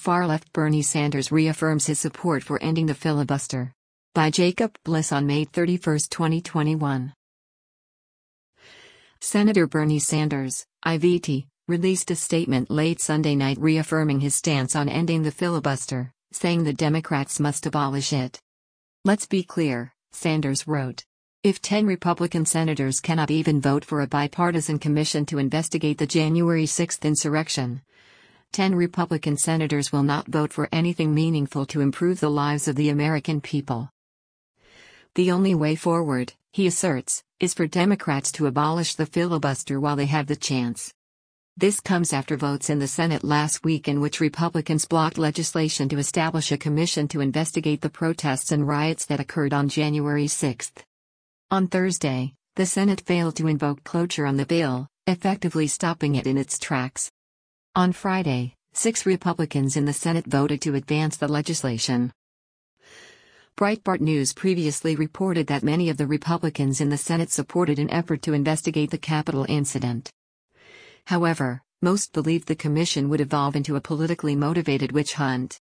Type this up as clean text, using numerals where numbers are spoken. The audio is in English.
Far-left Bernie Sanders reaffirms his support for ending the filibuster. By Jacob Bliss on May 31, 2021. Senator Bernie Sanders, IVT, released a statement late Sunday night reaffirming his stance on ending the filibuster, saying the Democrats must abolish it. "Let's be clear," Sanders wrote. "If 10 Republican senators cannot even vote for a bipartisan commission to investigate the January 6 insurrection, 10 Republican senators will not vote for anything meaningful to improve the lives of the American people. The only way forward," he asserts, "is for Democrats to abolish the filibuster while they have the chance." This comes after votes in the Senate last week in which Republicans blocked legislation to establish a commission to investigate the protests and riots that occurred on January 6. On Thursday, the Senate failed to invoke cloture on the bill, effectively stopping it in its tracks. On Friday, 6 Republicans in the Senate voted to advance the legislation. Breitbart News previously reported that many of the Republicans in the Senate supported an effort to investigate the Capitol incident. However, most believed the commission would evolve into a politically motivated witch hunt.